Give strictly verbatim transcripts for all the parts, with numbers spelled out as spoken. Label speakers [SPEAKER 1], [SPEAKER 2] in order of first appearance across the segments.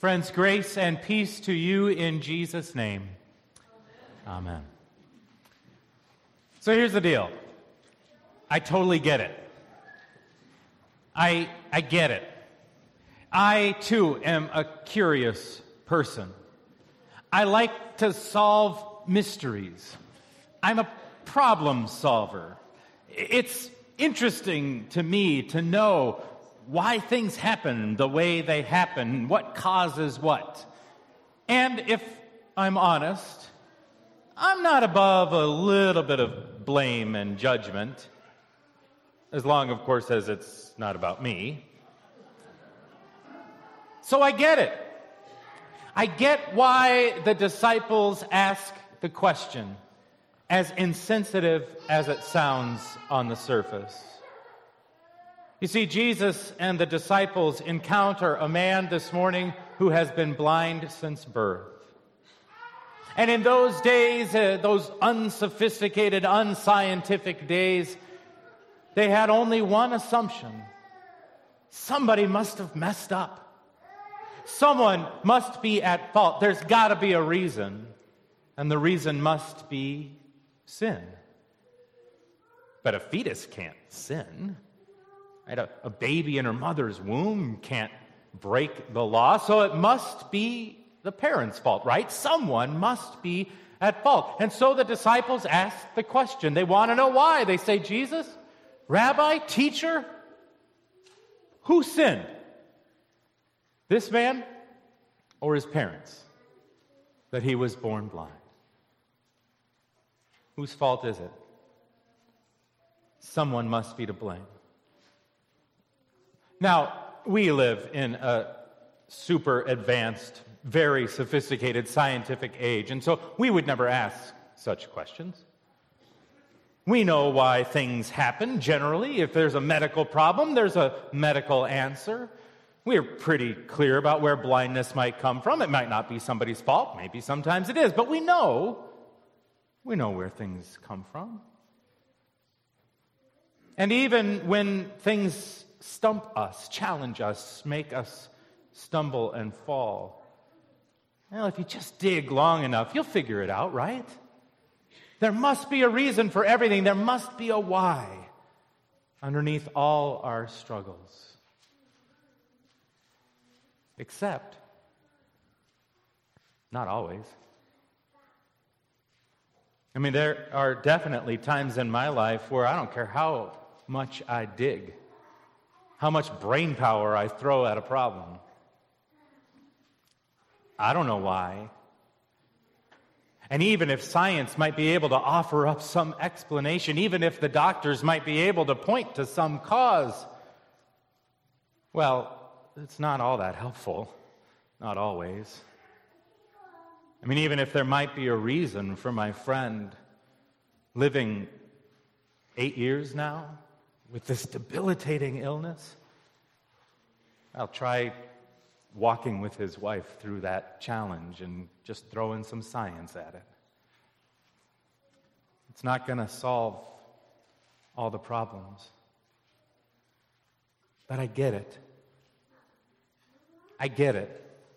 [SPEAKER 1] Friends, grace and peace to you in Jesus' name. Amen. Amen. So here's the deal. I totally get it. I, I get it. I, too, am a curious person. I like to solve mysteries. I'm a problem solver. It's interesting to me to know why things happen the way they happen, what causes what. And if I'm honest, I'm not above a little bit of blame and judgment, as long, of course, as it's not about me. So I get it. I get why the disciples ask the question, as insensitive as it sounds on the surface. You see, Jesus and the disciples encounter a man this morning who has been blind since birth. And in those days, uh, those unsophisticated, unscientific days, they had only one assumption. Somebody must have messed up. Someone must be at fault. There's got to be a reason. And the reason must be sin. But a fetus can't sin. Right? A, a baby in her mother's womb can't break the law, so it must be the parents' fault, right? Someone must be at fault. And so the disciples ask the question. They want to know why. They say, Jesus, Rabbi, teacher, who sinned? This man or his parents, that he was born blind? Whose fault is it? Someone must be to blame. Now, we live in a super advanced, very sophisticated scientific age, and so we would never ask such questions. We know why things happen generally. If there's a medical problem, there's a medical answer. We're pretty clear about where blindness might come from. It might not be somebody's fault. Maybe sometimes it is. But we know, we know where things come from. And even when things stump us, challenge us, make us stumble and fall, well, if you just dig long enough, you'll figure it out, right? There must be a reason for everything. There must be a why underneath all our struggles. Except, not always. I mean, there are definitely times in my life where I don't care how much I dig, how much brain power I throw at a problem, I don't know why. And even if science might be able to offer up some explanation, even if the doctors might be able to point to some cause, well, it's not all that helpful. Not always. I mean, even if there might be a reason for my friend living eight years now with this debilitating illness, I'll try walking with his wife through that challenge and just throw in some science at it. It's not going to solve all the problems. But I get it. I get it.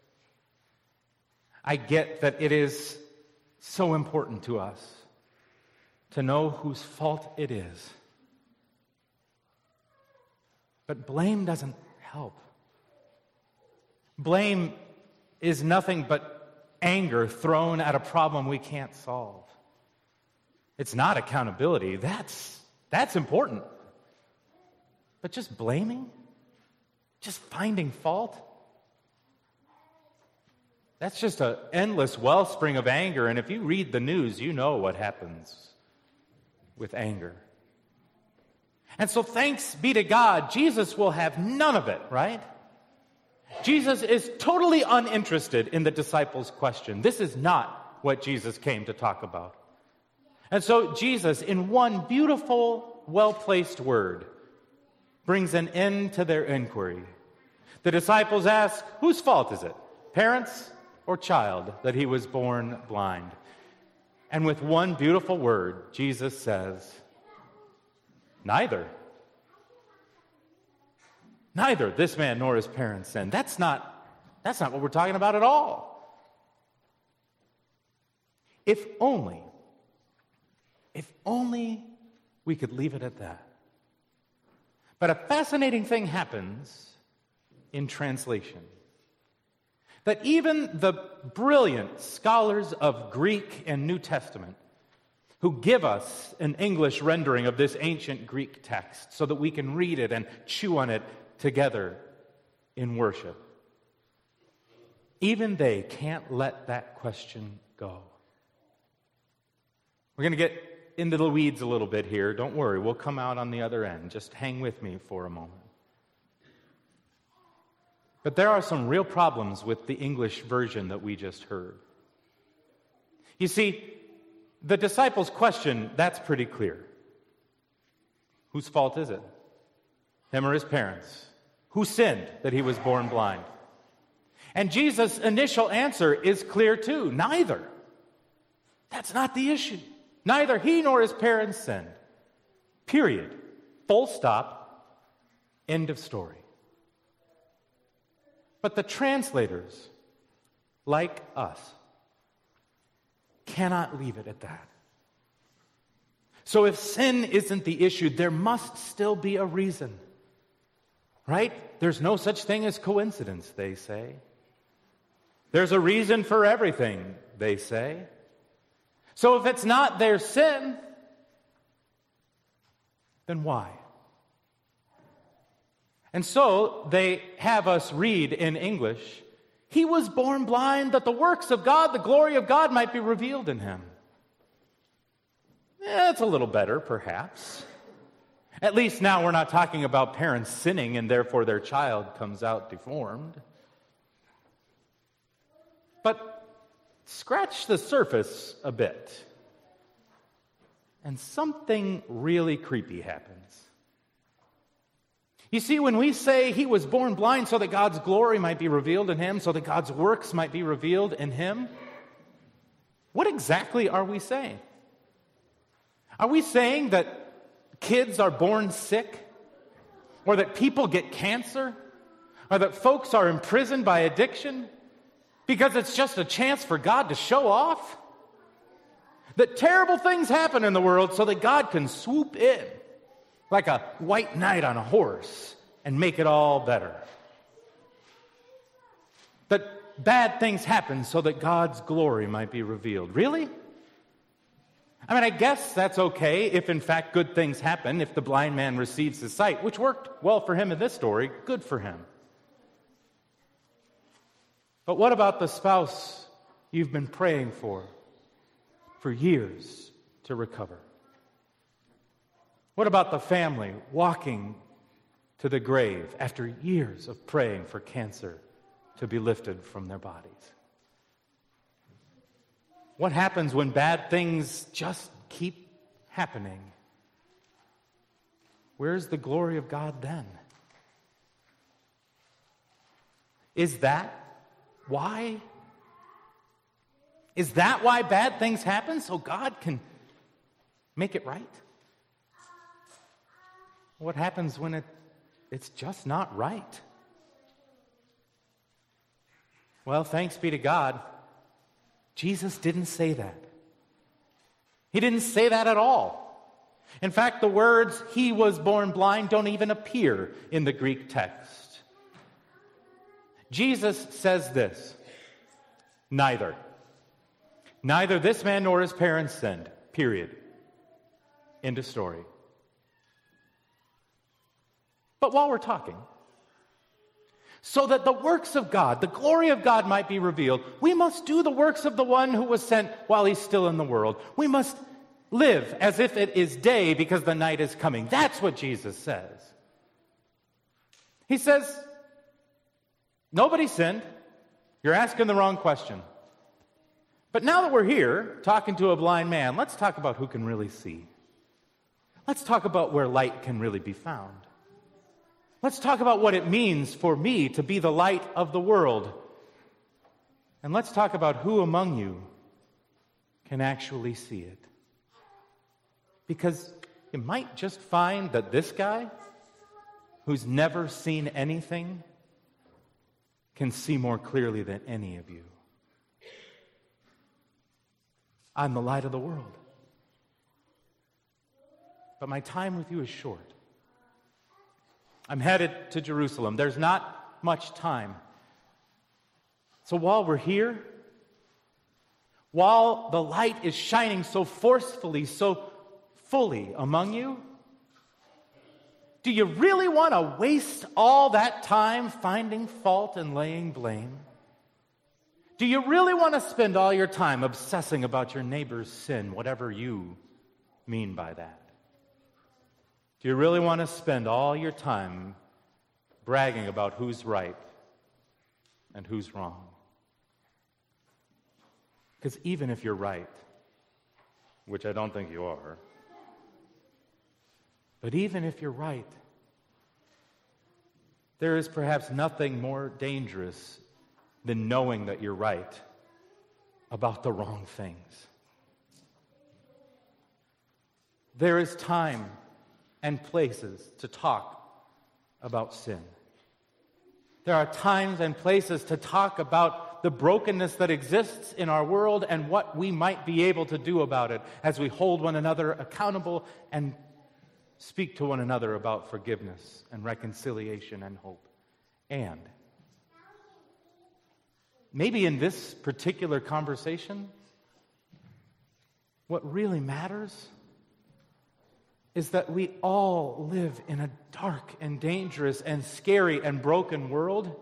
[SPEAKER 1] I get that it is so important to us to know whose fault it is. But blame doesn't help. Blame is nothing but anger thrown at a problem we can't solve. It's not accountability. That's, that's important. But just blaming? Just finding fault? That's just an endless wellspring of anger, and if you read the news, you know what happens with anger. And so thanks be to God, Jesus will have none of it, right? Jesus is totally uninterested in the disciples' question. This is not what Jesus came to talk about. And so Jesus, in one beautiful, well-placed word, brings an end to their inquiry. The disciples ask, whose fault is it? Parents or child that he was born blind? And with one beautiful word, Jesus says, neither. Neither this man nor his parents sinned. That's not, That's not what we're talking about at all. If only, if only we could leave it at that. But a fascinating thing happens in translation. That even the brilliant scholars of Greek and New Testament who give us an English rendering of this ancient Greek text so that we can read it and chew on it together in worship, even they can't let that question go. We're going to get into the weeds a little bit here. Don't worry, we'll come out on the other end. Just hang with me for a moment. But there are some real problems with the English version that we just heard. You see, the disciples' question, that's pretty clear. Whose fault is it? Him or his parents? Who sinned that he was born blind? And Jesus' initial answer is clear too. Neither. That's not the issue. Neither he nor his parents sinned. Period. Full stop. End of story. But the translators, like us, cannot leave it at that. So if sin isn't the issue, there must still be a reason. Right? There's no such thing as coincidence, they say. There's a reason for everything, they say. So if it's not their sin, then why? And so they have us read in English, he was born blind that the works of God, the glory of God might be revealed in him. Eh, it's a little better, perhaps. At least now we're not talking about parents sinning and therefore their child comes out deformed. But scratch the surface a bit, and something really creepy happens. You see, when we say he was born blind so that God's glory might be revealed in him, so that God's works might be revealed in him, what exactly are we saying? Are we saying that kids are born sick? Or that people get cancer? Or that folks are imprisoned by addiction? Because it's just a chance for God to show off? That terrible things happen in the world so that God can swoop in like a white knight on a horse and make it all better. That bad things happen so that God's glory might be revealed. Really? I mean, I guess that's okay if in fact good things happen, if the blind man receives his sight, which worked well for him in this story, good for him. But what about the spouse you've been praying for for years to recover? What about the family walking to the grave after years of praying for cancer to be lifted from their bodies? What happens when bad things just keep happening? Where's the glory of God then? Is that why? Is that why bad things happen? So God can make it right? What happens when it, it's just not right? Well, thanks be to God, Jesus didn't say that. He didn't say that at all. In fact, the words, he was born blind, don't even appear in the Greek text. Jesus says this, neither. Neither this man nor his parents sinned, period. End of story. But while we're talking, so that the works of God, the glory of God might be revealed, we must do the works of the one who was sent while he's still in the world. We must live as if it is day because the night is coming. That's what Jesus says. He says, nobody sinned. You're asking the wrong question. But now that we're here talking to a blind man, let's talk about who can really see. Let's talk about where light can really be found. Let's talk about what it means for me to be the light of the world. And let's talk about who among you can actually see it. Because you might just find that this guy, who's never seen anything, can see more clearly than any of you. I'm the light of the world. But my time with you is short. I'm headed to Jerusalem. There's not much time. So while we're here, while the light is shining so forcefully, so fully among you, do you really want to waste all that time finding fault and laying blame? Do you really want to spend all your time obsessing about your neighbor's sin, whatever you mean by that? Do you really want to spend all your time bragging about who's right and who's wrong? Because even if you're right, which I don't think you are, but even if you're right, there is perhaps nothing more dangerous than knowing that you're right about the wrong things. There is time and places to talk about sin. There are times and places to talk about the brokenness that exists in our world and what we might be able to do about it as we hold one another accountable and speak to one another about forgiveness and reconciliation and hope. And maybe in this particular conversation, what really matters is that we all live in a dark and dangerous and scary and broken world,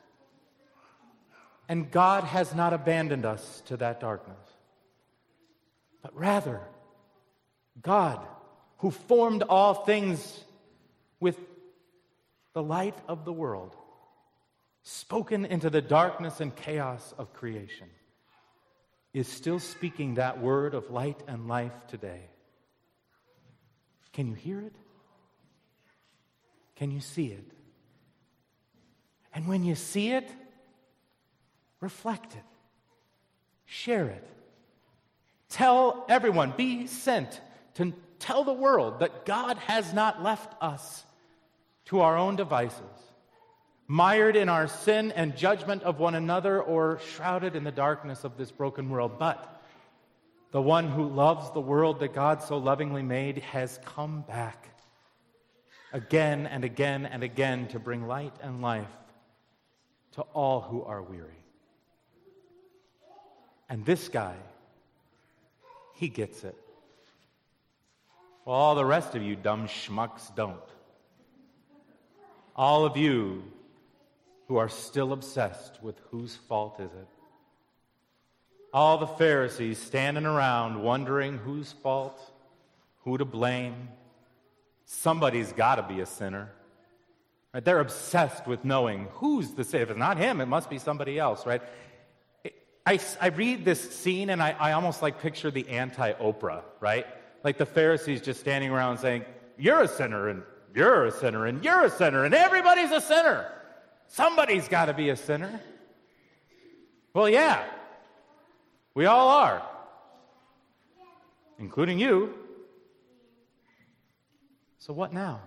[SPEAKER 1] and God has not abandoned us to that darkness. But rather, God, who formed all things with the light of the world, spoken into the darkness and chaos of creation, is still speaking that word of light and life today. Can you hear it? Can you see it? And when you see it, reflect it. Share it. Tell everyone. Be sent to tell the world that God has not left us to our own devices, mired in our sin and judgment of one another, or shrouded in the darkness of this broken world. But the one who loves the world that God so lovingly made has come back again and again and again to bring light and life to all who are weary. And this guy, he gets it. Well, all the rest of you dumb schmucks don't. All of you who are still obsessed with whose fault is it. All the Pharisees standing around wondering whose fault, who to blame. Somebody's got to be a sinner. Right? They're obsessed with knowing who's the sinner. If it's not him, it must be somebody else, right? I, I read this scene and I, I almost like picture the anti-Oprah, right? Like the Pharisees just standing around saying, you're a sinner, and you're a sinner, and you're a sinner, and everybody's a sinner. Somebody's got to be a sinner. Well, yeah. We all are, including you. So what now?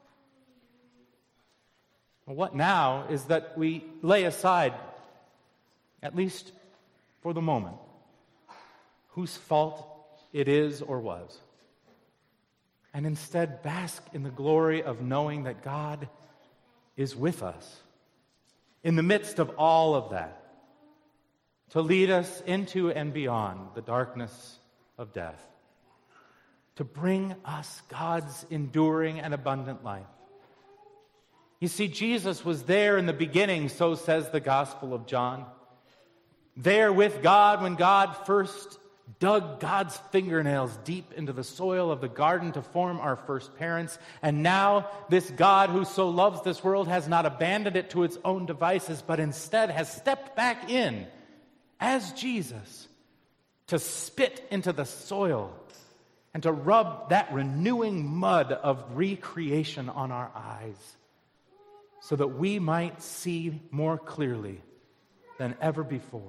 [SPEAKER 1] Well, what now is that we lay aside, at least for the moment, whose fault it is or was, and instead bask in the glory of knowing that God is with us in the midst of all of that, to lead us into and beyond the darkness of death, to bring us God's enduring and abundant life. You see, Jesus was there in the beginning, so says the Gospel of John. There with God when God first dug God's fingernails deep into the soil of the garden to form our first parents. And now this God who so loves this world has not abandoned it to its own devices, but instead has stepped back in as Jesus to spit into the soil and to rub that renewing mud of recreation on our eyes so that we might see more clearly than ever before.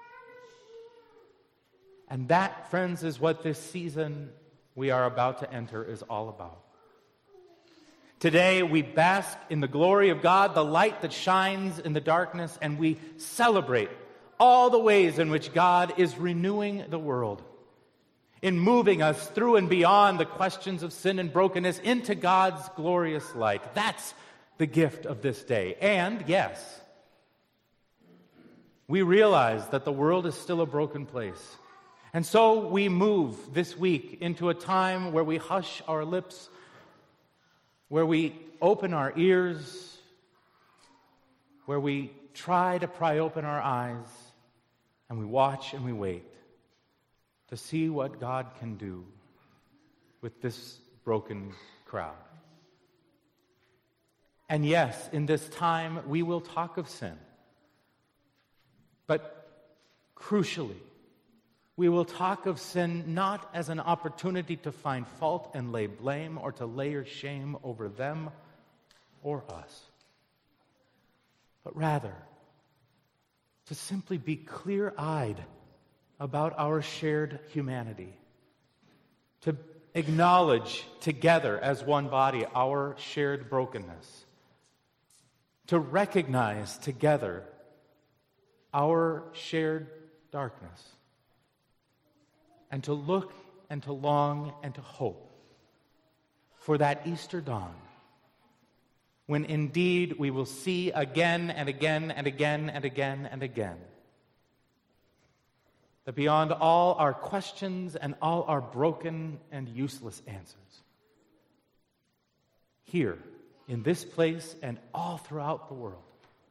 [SPEAKER 1] And that, friends, is what this season we are about to enter is all about. Today, we bask in the glory of God, the light that shines in the darkness, and we celebrate all the ways in which God is renewing the world, in moving us through and beyond the questions of sin and brokenness into God's glorious light. That's the gift of this day. And yes, we realize that the world is still a broken place. And so we move this week into a time where we hush our lips, where we open our ears, where we try to pry open our eyes, and we watch and we wait to see what God can do with this broken crowd. And yes, in this time, we will talk of sin. But crucially, we will talk of sin not as an opportunity to find fault and lay blame or to layer shame over them or us, but rather to simply be clear-eyed about our shared humanity, to acknowledge together as one body our shared brokenness, to recognize together our shared darkness, and to look and to long and to hope for that Easter dawn when indeed we will see again and again and again and again and again that beyond all our questions and all our broken and useless answers, here in this place and all throughout the world,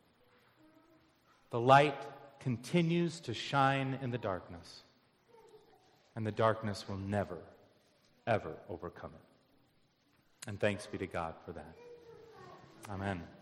[SPEAKER 1] the light continues to shine in the darkness, and the darkness will never, ever overcome it. And thanks be to God for that. Amen.